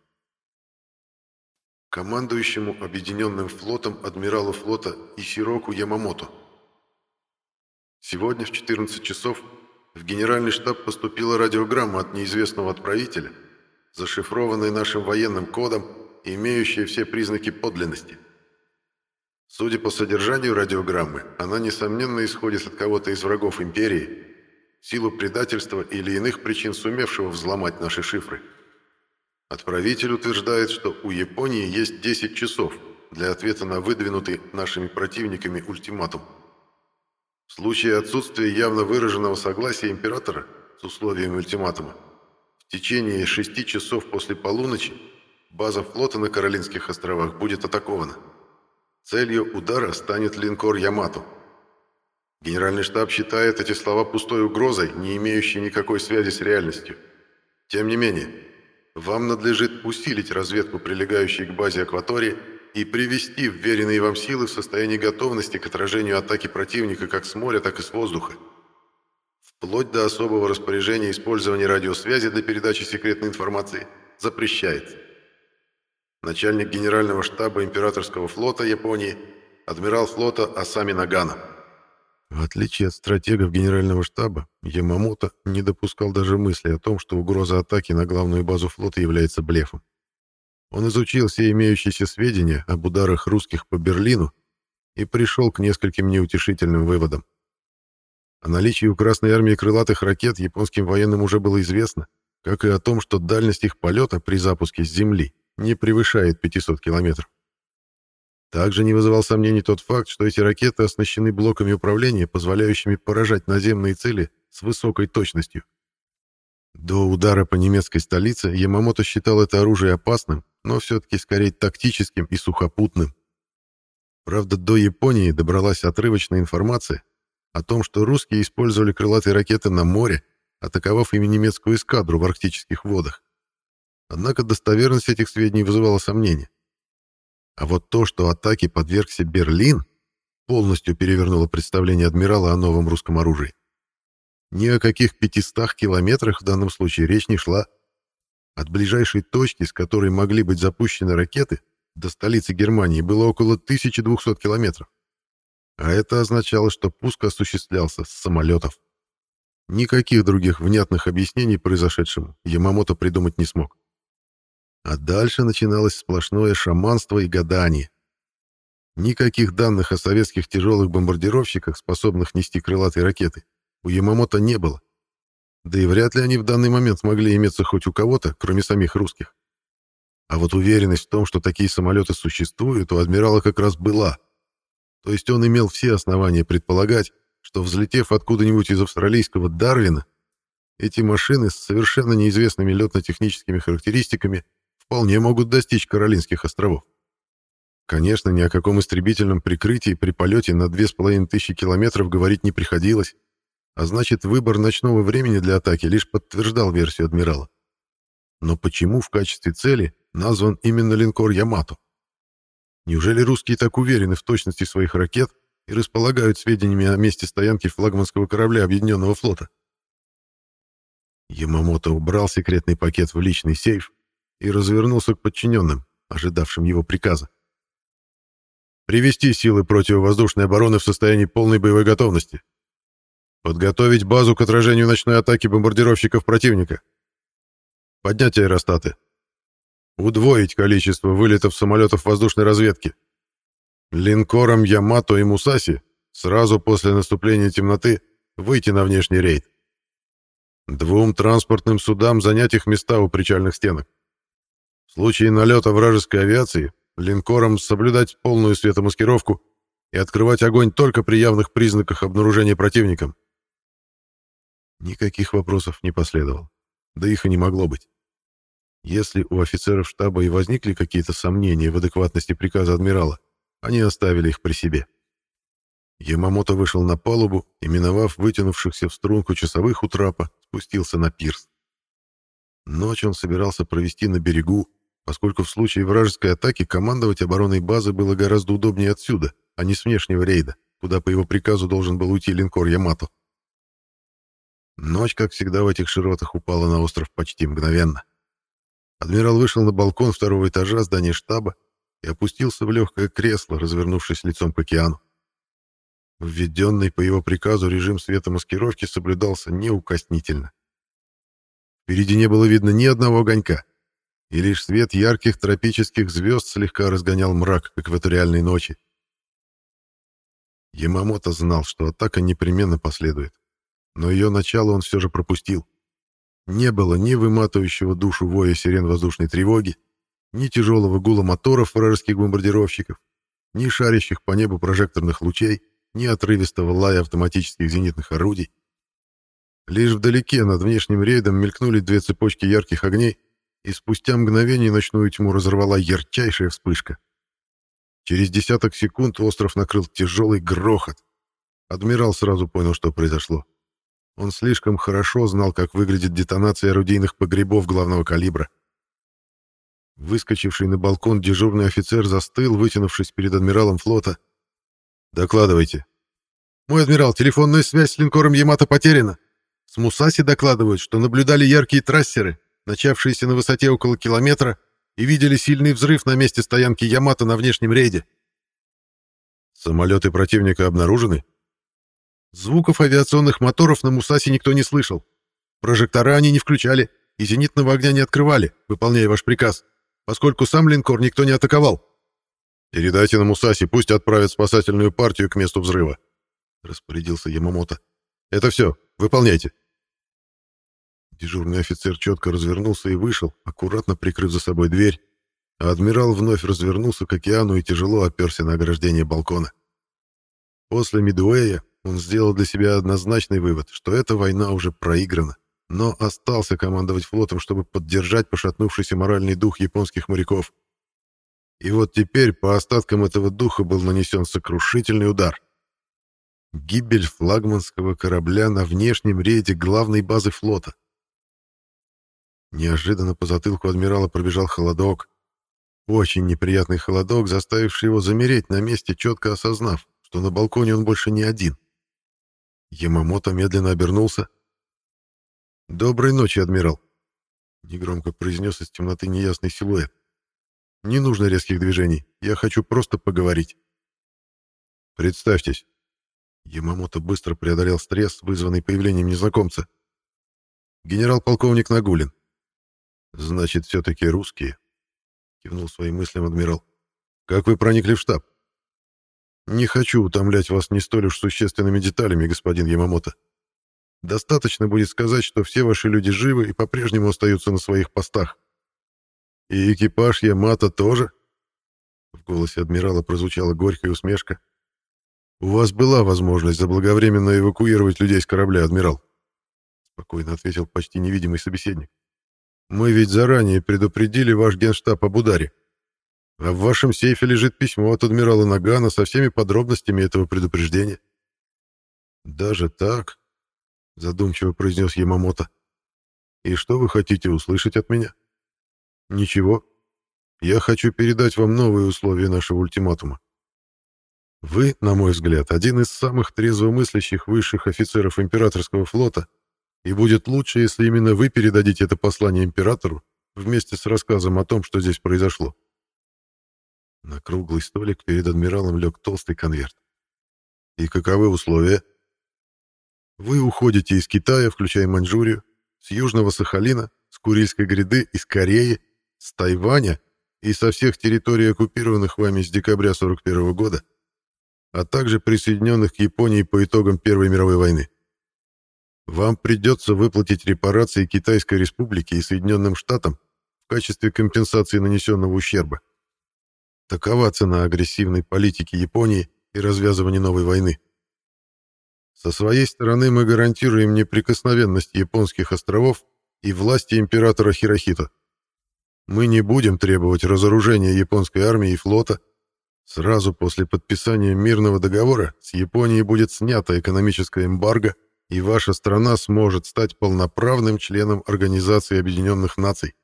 S2: Командующему Объединенным флотом адмиралу флота Исироку Ямамото. Сегодня в четырнадцать часов в Генеральный штаб поступила радиограмма от неизвестного отправителя, зашифрованная нашим военным кодом
S1: имеющая все признаки подлинности. Судя по содержанию радиограммы, она, несомненно, исходит от кого-то из врагов империи, в силу предательства или иных причин сумевшего взломать наши шифры. Отправитель утверждает, что у Японии есть десять часов для ответа на выдвинутый нашими противниками ультиматум. В случае отсутствия явно выраженного согласия императора с условиями ультиматума, в течение шести часов после полуночи база флота на Каролинских островах будет атакована. Целью удара станет линкор «Ямато». Генеральный штаб считает эти слова пустой угрозой, не имеющей никакой связи с реальностью. Тем не менее, вам надлежит усилить разведку, прилегающей к базе акватории, и привести вверенные вам силы в состояние готовности к отражению атаки противника как с моря, так и с воздуха. Вплоть до особого распоряжения использования радиосвязи для передачи секретной информации запрещается. Начальник Генерального штаба Императорского флота Японии, адмирал флота Асами Нагано.
S2: В отличие от стратегов Генерального штаба, Ямамото не допускал даже мысли о том, что угроза атаки на главную базу флота является блефом. Он изучил все имеющиеся сведения об ударах русских по Берлину и пришел к нескольким неутешительным выводам. О наличии у Красной армии крылатых ракет японским военным уже было известно, как и о том, что дальность их полета при запуске с Земли не превышает пятисот километров. Также не вызывал сомнений тот факт, что эти ракеты оснащены блоками управления, позволяющими поражать наземные цели с высокой точностью. До удара по немецкой столице Ямамото считал это оружие опасным, но все-таки скорее тактическим и сухопутным. Правда, до Японии добралась отрывочная информация о том, что русские использовали крылатые ракеты на море, атаковав ими немецкую эскадру в арктических водах. Однако достоверность этих сведений вызывала сомнения. А вот то, что атаке подвергся Берлин, полностью перевернуло представление адмирала о новом русском оружии. Ни о каких пятистах километрах в данном случае речь не шла. От ближайшей точки, с которой могли быть запущены ракеты, до столицы Германии было около тысячи двухсот километров. А это означало, что пуск осуществлялся с самолетов. Никаких других внятных объяснений произошедшему Ямамото придумать не смог. А дальше начиналось сплошное шаманство и гадание. Никаких данных о советских тяжелых бомбардировщиках, способных нести крылатые ракеты, у Ямамото не было. Да и вряд ли они в данный момент могли иметься хоть у кого-то, кроме самих русских. А вот уверенность в том, что такие самолеты существуют, у адмирала как раз была. То есть он имел все основания предполагать, что, взлетев откуда-нибудь из австралийского Дарвина, эти машины с совершенно неизвестными летно-техническими характеристиками вполне могут достичь Каролинских островов. Конечно, ни о каком истребительном прикрытии при полете на две с половиной тысячи километров говорить не приходилось, а значит, выбор ночного времени для атаки лишь подтверждал версию адмирала. Но почему в качестве цели назван именно линкор «Ямато»? Неужели русские так уверены в точности своих ракет и располагают сведениями о месте стоянки флагманского корабля Объединенного флота? Ямамото убрал секретный пакет в личный сейф и развернулся к подчиненным, ожидавшим его приказа. Привести силы противовоздушной обороны в состоянии полной боевой готовности. Подготовить базу к отражению ночной атаки бомбардировщиков противника. Поднять аэростаты. Удвоить количество вылетов самолетов воздушной разведки. Линкорам «Ямато» и «Мусаси» сразу после наступления темноты выйти на внешний рейд. Двум транспортным судам занять их места у причальных стенок. В случае налета вражеской авиации линкорам соблюдать полную светомаскировку и открывать огонь только при явных признаках обнаружения противником. Никаких вопросов не последовало. Да их и не могло быть. Если у офицеров штаба и возникли какие-то сомнения в адекватности приказа адмирала, они оставили их при себе. Ямамото вышел на палубу и, миновав вытянувшихся в струнку часовых у трапа, спустился на пирс. Ночь он собирался провести на берегу, поскольку в случае вражеской атаки командовать обороной базы было гораздо удобнее отсюда, а не с внешнего рейда, куда по его приказу должен был уйти линкор «Ямато». Ночь, как всегда в этих широтах, упала на остров почти мгновенно. Адмирал вышел на балкон второго этажа здания штаба и опустился в легкое кресло, развернувшись лицом к океану. Введенный по его приказу режим светомаскировки соблюдался неукоснительно. Впереди не было видно ни одного огонька. и лишь свет ярких тропических звезд слегка разгонял мрак экваториальной ночи. Ямамото знал, что атака непременно последует, но ее начало он все же пропустил. Не было ни выматывающего душу воя сирен воздушной тревоги, ни тяжелого гула моторов вражеских бомбардировщиков, ни шарящих по небу прожекторных лучей, ни отрывистого лая автоматических зенитных орудий. Лишь вдалеке над внешним рейдом мелькнули две цепочки ярких огней, и спустя мгновение ночную тьму разорвала ярчайшая вспышка. Через десяток секунд остров накрыл тяжелый грохот. Адмирал сразу понял, что произошло. Он слишком хорошо знал, как выглядит детонация орудийных погребов главного калибра. Выскочивший на балкон дежурный офицер застыл, вытянувшись перед адмиралом флота. «Докладывайте». «Мой адмирал, телефонная связь с линкором «Ямато» потеряна. С Мусаси докладывают, что наблюдали яркие трассеры, начавшиеся на высоте около километра, и видели сильный взрыв на месте стоянки «Ямато» на внешнем рейде». «Самолеты противника обнаружены?» «Звуков авиационных моторов на Мусаси никто не слышал. Прожектора они не включали и зенитного огня не открывали, выполняя ваш приказ, поскольку сам линкор никто не атаковал». «Передайте на Мусаси, пусть отправят спасательную партию к месту взрыва», — распорядился Ямамото. «Это все, выполняйте». Дежурный офицер четко развернулся и вышел, аккуратно прикрыв за собой дверь, а адмирал вновь развернулся к океану и тяжело оперся на ограждение балкона. После Мидуэя он сделал для себя однозначный вывод, что эта война уже проиграна, но остался командовать флотом, чтобы поддержать пошатнувшийся моральный дух японских моряков. И вот теперь по остаткам этого духа был нанесен сокрушительный удар. Гибель флагманского корабля на внешнем рейде главной базы флота. Неожиданно по затылку адмирала пробежал холодок. Очень неприятный холодок, заставивший его замереть на месте, четко осознав, что на балконе он больше не один. Ямамото медленно обернулся. «Доброй ночи, адмирал», — негромко произнес из темноты неясный силуэт. «Не нужно резких движений, я хочу просто поговорить». «Представьтесь». Ямамото быстро преодолел стресс, вызванный появлением незнакомца. «Генерал-полковник Нагулин». «Значит, все-таки русские», — кивнул своим мыслям адмирал. «Как вы проникли в штаб?» «Не хочу утомлять вас не столь уж существенными деталями, господин Ямамото. Достаточно будет сказать, что все ваши люди живы и по-прежнему остаются на своих постах. И экипаж Ямато тоже?» В голосе адмирала прозвучала горькая усмешка. «У вас была возможность заблаговременно эвакуировать людей с корабля, адмирал», — спокойно ответил почти невидимый собеседник. «Мы ведь заранее предупредили ваш генштаб об ударе. А в вашем сейфе лежит письмо от адмирала Нагана со всеми подробностями этого предупреждения». «Даже так?» — задумчиво произнес Ямамото. «И что вы хотите услышать от меня?» «Ничего. Я хочу передать вам новые условия нашего ультиматума. Вы, на мой взгляд, один из самых трезвомыслящих высших офицеров императорского флота, и будет лучше, если именно вы передадите это послание императору вместе с рассказом о том, что здесь произошло». На круглый столик перед адмиралом лег толстый конверт. «И каковы условия?» «Вы уходите из Китая, включая Маньчжурию, с Южного Сахалина, с Курильской гряды, из Кореи, с Тайваня и со всех территорий, оккупированных вами с декабря сорок первого года, а также присоединенных к Японии по итогам Первой мировой войны. Вам придется выплатить репарации Китайской Республике и Соединенным Штатам в качестве компенсации нанесенного ущерба. Такова цена агрессивной политики Японии и развязывания новой войны. Со своей стороны мы гарантируем неприкосновенность японских островов и власти императора Хирохито. Мы не будем требовать разоружения японской армии и флота. Сразу после подписания мирного договора с Японией будет снято экономическое эмбарго, и ваша страна сможет стать полноправным членом Организации Объединенных Наций.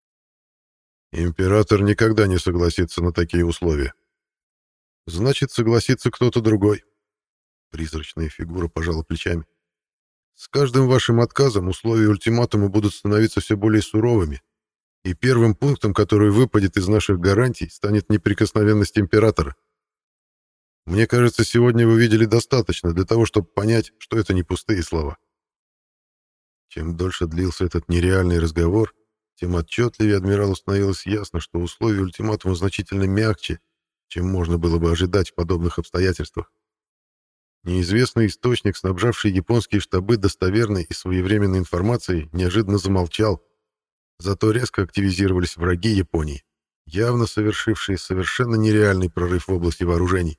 S2: Император никогда не согласится на такие условия. Значит, согласится кто-то другой». Призрачная фигура пожала плечами. «С каждым вашим отказом условия ультиматума будут становиться все более суровыми, и первым пунктом, который выпадет из наших гарантий, станет неприкосновенность императора. Мне кажется, сегодня вы видели достаточно для того, чтобы понять, что это не пустые слова». Чем дольше длился этот нереальный разговор, тем отчетливее адмиралу становилось ясно, что условия ультиматума значительно мягче, чем можно было бы ожидать в подобных обстоятельствах. Неизвестный источник, снабжавший японские штабы достоверной и своевременной информацией, неожиданно замолчал, зато резко активизировались враги Японии, явно совершившие совершенно нереальный прорыв в области вооружений.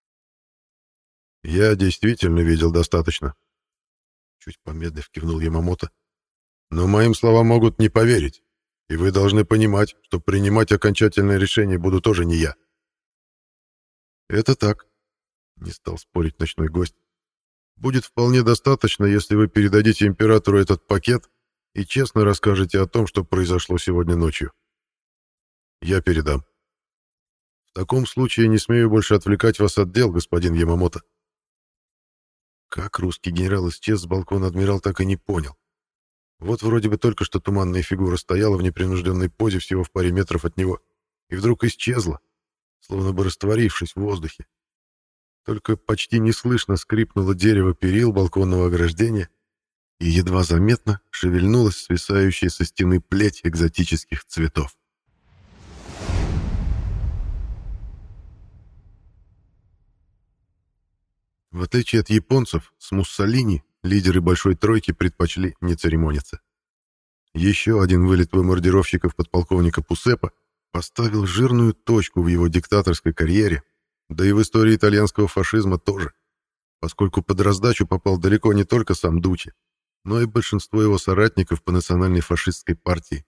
S2: «Я действительно видел достаточно», — чуть помедлив кивнул Ямамото. «Но моим словам могут не поверить, и вы должны понимать, что принимать окончательное решение буду тоже не я». «Это так», — не стал спорить ночной гость. «Будет вполне достаточно, если вы передадите императору этот пакет и честно расскажете о том, что произошло сегодня ночью. Я передам. В таком случае не смею больше отвлекать вас от дел, господин Ямамото». Как русский генерал исчез с балкона, адмирал так и не понял. Вот вроде бы только что туманная фигура стояла в непринужденной позе всего в паре метров от него, и вдруг исчезла, словно бы растворившись в воздухе. Только почти неслышно скрипнуло дерево перил балконного ограждения, и едва заметно шевельнулась свисающая со стены плеть экзотических цветов. В отличие от японцев, с Муссолини лидеры Большой Тройки предпочли не церемониться. Еще один вылет бомбардировщиков подполковника Пусеппа поставил жирную точку в его диктаторской карьере, да и в истории итальянского фашизма тоже, поскольку под раздачу попал далеко не только сам Дуччи, но и большинство его соратников по национальной фашистской партии.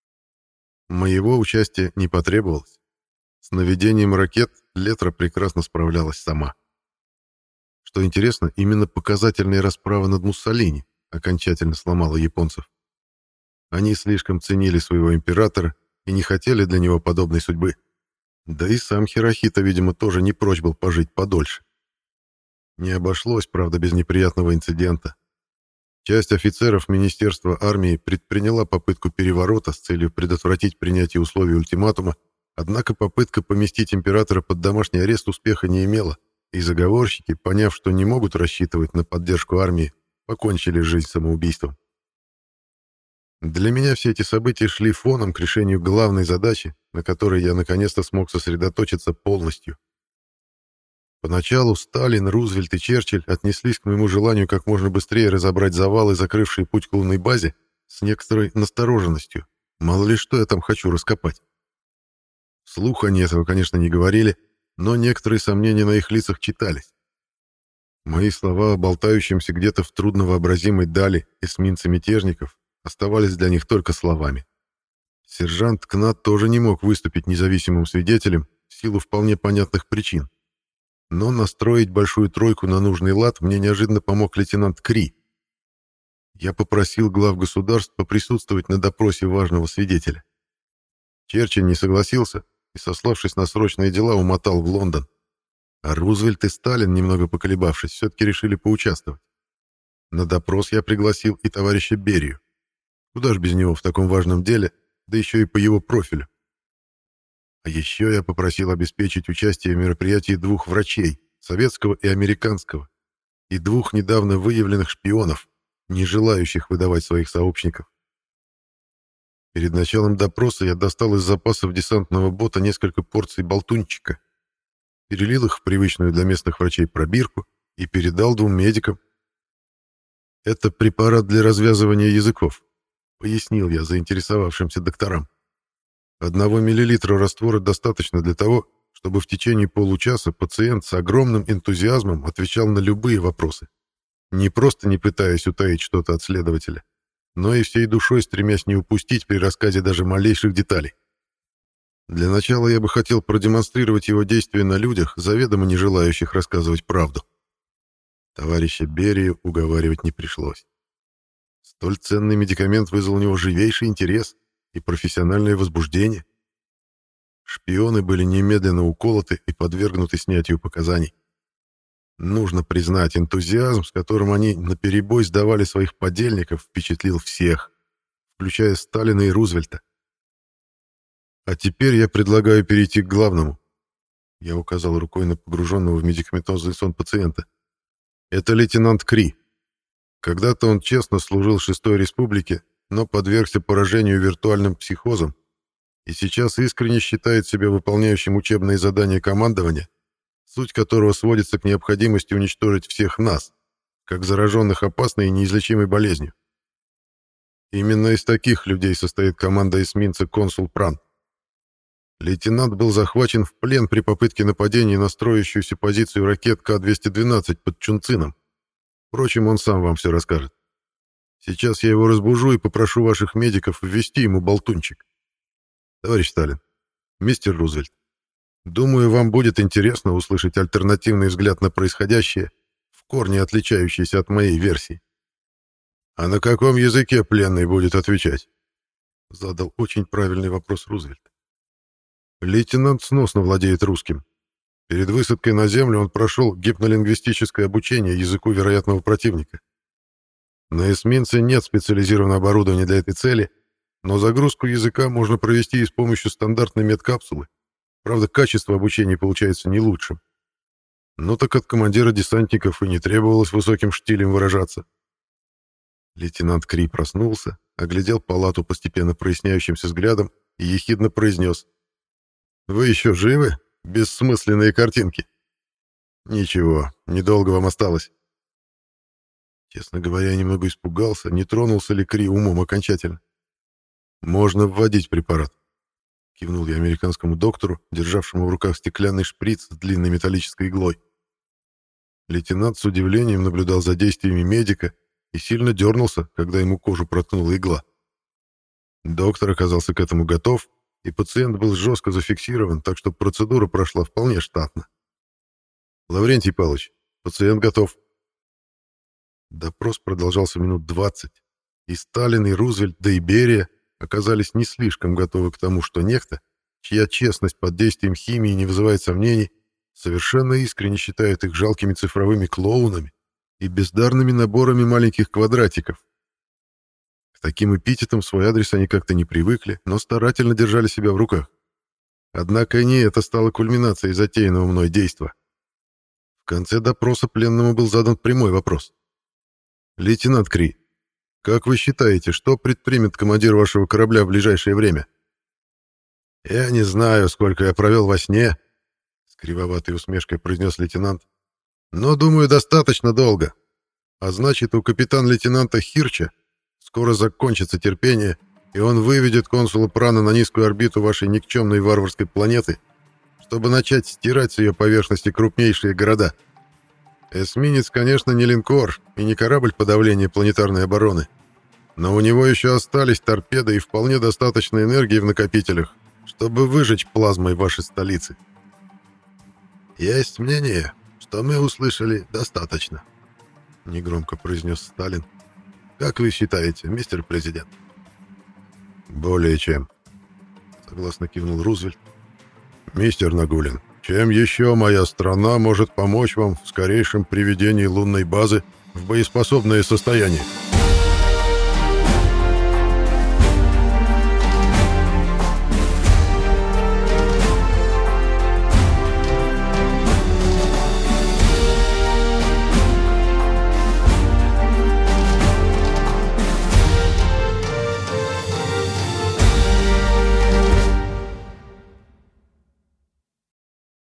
S2: Моего участия не потребовалось. С наведением ракет Летра прекрасно справлялась сама. Что интересно, именно показательная расправа над Муссолини окончательно сломала японцев. Они слишком ценили своего императора и не хотели для него подобной судьбы. Да и сам Хирохито, видимо, тоже не прочь был пожить подольше. Не обошлось, правда, без неприятного инцидента. Часть офицеров Министерства армии предприняла попытку переворота с целью предотвратить принятие условий ультиматума, однако попытка поместить императора под домашний арест успеха не имела, и заговорщики, поняв, что не могут рассчитывать на поддержку армии, покончили жизнь самоубийством. Для меня все эти события шли фоном к решению главной задачи, на которой я наконец-то смог сосредоточиться полностью. Поначалу Сталин, Рузвельт и Черчилль отнеслись к моему желанию как можно быстрее разобрать завалы, закрывшие путь к лунной базе, с некоторой настороженностью. Мало ли что я там хочу раскопать. Вслух они этого, конечно, не говорили, но некоторые сомнения на их лицах читались. Мои слова о болтающемся где-то в трудновообразимой дали эсминце мятежников оставались для них только словами. Сержант Кнат тоже не мог выступить независимым свидетелем в силу вполне понятных причин. Но настроить Большую Тройку на нужный лад мне неожиданно помог лейтенант Кри. Я попросил глав государств поприсутствовать на допросе важного свидетеля. Черчилль не согласился и, сославшись на срочные дела, умотал в Лондон. А Рузвельт и Сталин, немного поколебавшись, все-таки решили поучаствовать. На допрос я пригласил и товарища Берию. Куда ж без него в таком важном деле, да еще и по его профилю. А еще я попросил обеспечить участие в мероприятии двух врачей, советского и американского, и двух недавно выявленных шпионов, не желающих выдавать своих сообщников. Перед началом допроса я достал из запасов десантного бота несколько порций болтунчика, перелил их в привычную для местных врачей пробирку и передал двум медикам. «Это препарат для развязывания языков», — пояснил я заинтересовавшимся докторам. «Одного миллилитра раствора достаточно для того, чтобы в течение получаса пациент с огромным энтузиазмом отвечал на любые вопросы, не просто не пытаясь утаить что-то от следователя, но и всей душой стремясь не упустить при рассказе даже малейших деталей. Для начала я бы хотел продемонстрировать его действие на людях, заведомо не желающих рассказывать правду». Товарища Берию уговаривать не пришлось. Столь ценный медикамент вызвал у него живейший интерес и профессиональное возбуждение. Шпионы были немедленно уколоты и подвергнуты снятию показаний. Нужно признать, энтузиазм, с которым они наперебой сдавали своих подельников, впечатлил всех, включая Сталина и Рузвельта. «А теперь я предлагаю перейти к главному». Я указал рукой на погруженного в медикаментозный сон пациента. «Это лейтенант Кри. Когда-то он честно служил Шестой Республике но подвергся поражению виртуальным психозом и сейчас искренне считает себя выполняющим учебные задания командования, суть которого сводится к необходимости уничтожить всех нас, как зараженных опасной и неизлечимой болезнью. Именно из таких людей состоит команда эсминца «Консул Пран». Лейтенант был захвачен в плен при попытке нападения на строящуюся позицию ракет К двести двенадцать под Чунцином. Впрочем, он сам вам все расскажет. Сейчас я его разбужу и попрошу ваших медиков ввести ему болтунчик. Товарищ Сталин, мистер Рузвельт, думаю, вам будет интересно услышать альтернативный взгляд на происходящее, в корне отличающийся от моей версии. А на каком языке пленный будет отвечать? Задал очень правильный вопрос Рузвельт. Лейтенант сносно владеет русским. Перед высадкой на землю он прошел гипнолингвистическое обучение языку вероятного противника. На эсминце нет специализированного оборудования для этой цели, но загрузку языка можно провести и с помощью стандартной медкапсулы. Правда, качество обучения получается не лучшим. Но так от командира десантников и не требовалось высоким штилем выражаться. Лейтенант Кри проснулся, оглядел палату постепенно проясняющимся взглядом и ехидно произнес: «Вы еще живы? Бессмысленные картинки». «Ничего, недолго вам осталось». Честно говоря, я немного испугался, не тронулся ли Кри умом окончательно. «Можно вводить препарат», — кивнул я американскому доктору, державшему в руках стеклянный шприц с длинной металлической иглой. Лейтенант с удивлением наблюдал за действиями медика и сильно дернулся, когда ему кожу проткнула игла. Доктор оказался к этому готов, и пациент был жестко зафиксирован, так что процедура прошла вполне штатно. «Лаврентий Павлович, пациент готов». Допрос продолжался минут двадцать, и Сталин, и Рузвельт, да и Берия оказались не слишком готовы к тому, что некто, чья честность под действием химии не вызывает сомнений, совершенно искренне считает их жалкими цифровыми клоунами и бездарными наборами маленьких квадратиков. К таким эпитетам в свой адрес они как-то не привыкли, но старательно держали себя в руках. Однако не это стало кульминацией затеянного мной действа. В конце допроса пленному был задан прямой вопрос. «Лейтенант Кри, как вы считаете, что предпримет командир вашего корабля в ближайшее время?» «Я не знаю, сколько я провел во сне», — с кривоватой усмешкой произнес лейтенант, «но, думаю, достаточно долго. А значит, у капитан-лейтенанта Хирча скоро закончится терпение, и он выведет консула Прана на низкую орбиту вашей никчемной варварской планеты, чтобы начать стирать с ее поверхности крупнейшие города. Эсминец, конечно, не линкор и не корабль подавления планетарной обороны, но у него еще остались торпеды и вполне достаточно энергии в накопителях, чтобы выжечь плазмой ваши столицы. Есть мнение, что мы услышали достаточно», — негромко произнес Сталин. «Как вы считаете, мистер президент?» «Более чем», — согласно кивнул Рузвельт. «Мистер Нагулин, чем еще моя страна может помочь вам в скорейшем приведении лунной базы в боеспособное состояние?»